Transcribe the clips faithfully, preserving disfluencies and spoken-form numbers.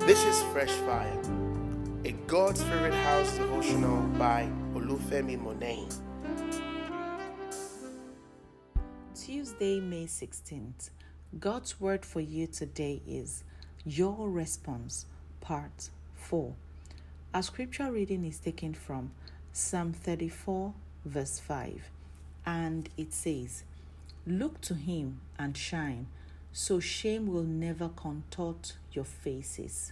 This is Fresh Fire, a God Spirit House devotional by Olufemi Monet. Tuesday, May sixteenth. God's word for you today is Your Response, Part four. Our scripture reading is taken from Psalm thirty-four, verse five, and it says, "Look to him and shine, so shame will never contort your faces."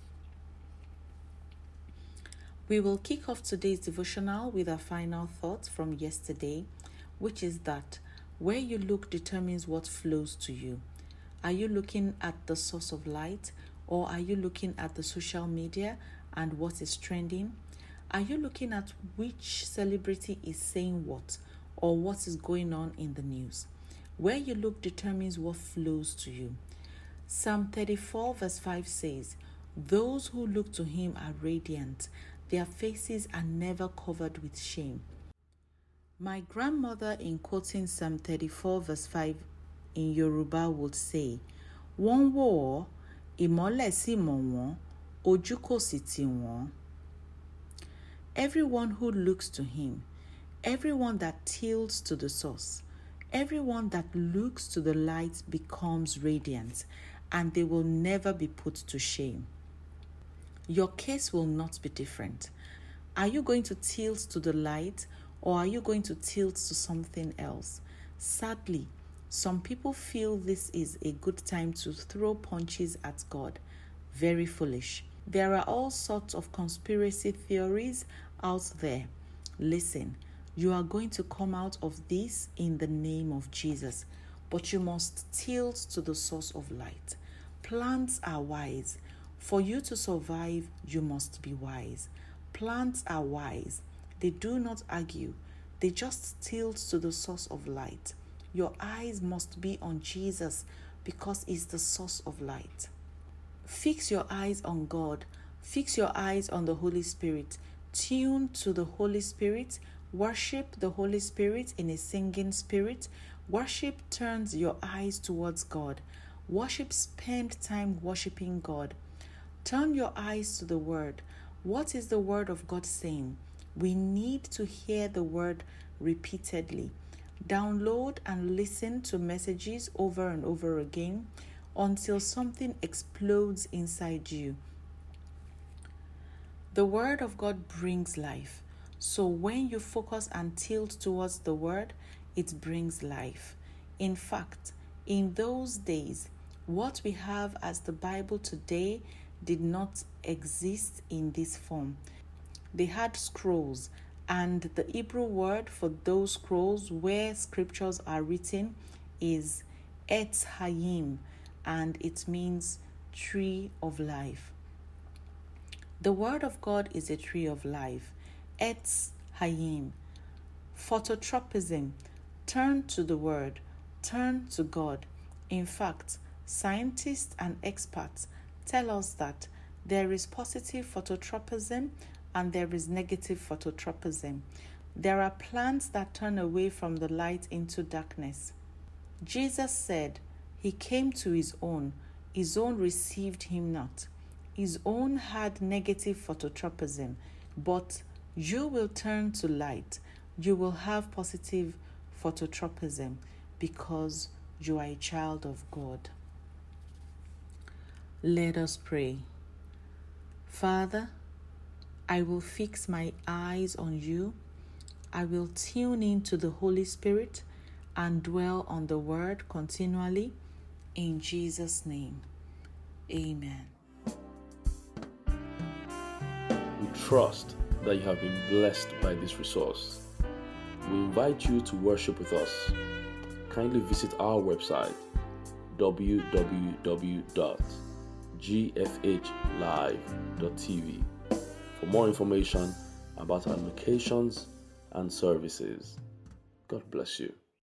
We will kick off today's devotional with our final thought from yesterday, which is that where you look determines what flows to you. Are you looking at the source of light, or are you looking at the social media and what is trending? Are you looking at which celebrity is saying what, or what is going on in the news? Where you look determines what flows to you. Psalm thirty-four verse five says, "Those who look to him are radiant. Their faces are never covered with shame." My grandmother, in quoting Psalm thirty-four verse five in Yoruba, would say, "Wọ́n wò ọ́, ìmọ́lẹ̀ sì mọ́ wọn, ojú kò sì tì wọ́n." Everyone who looks to him, everyone that tilts to the source, everyone that looks to the light becomes radiant, and they will never be put to shame. Your case will not be different. Are you going to tilt to the light, or are you going to tilt to something else? Sadly, some people feel this is a good time to throw punches at God. Very foolish. There are all sorts of conspiracy theories out there. Listen, you are going to come out of this in the name of Jesus, but you must tilt to the source of light. Plants are wise. For you to survive, you must be wise. Plants are wise. They do not argue. They just tilt to the source of light. Your eyes must be on Jesus because he's the source of light. Fix your eyes on God. Fix your eyes on the Holy Spirit. Tune to the Holy Spirit. Worship the Holy Spirit in a singing spirit. Worship turns your eyes towards God. Worship, spend time worshiping God. Turn your eyes to the Word. What is the Word of God saying? We need to hear the Word repeatedly. Download and listen to messages over and over again until something explodes inside you. The Word of God brings life. So when you focus and tilt towards the Word, it brings life. In fact, in those days, what we have as the Bible today did not exist in this form. They had scrolls, and the Hebrew word for those scrolls where scriptures are written is Etz Hayim, and it means tree of life. The word of God is a tree of life. Etz Hayim. Phototropism. Turn to the word. Turn to God. In fact, scientists and experts tell us that there is positive phototropism and there is negative phototropism. There are plants that turn away from the light into darkness. Jesus said he came to his own, his own received him not. His own had negative phototropism, but you will turn to light. You will have positive phototropism because you are a child of God. Let us pray. Father, I will fix my eyes on you. I will tune into the Holy Spirit and dwell on the Word continually. In Jesus' name, amen. We trust that you have been blessed by this resource. We invite you to worship with us. Kindly visit our website, w w w dot g f h live dot t v, for more information about our locations and services. God bless you.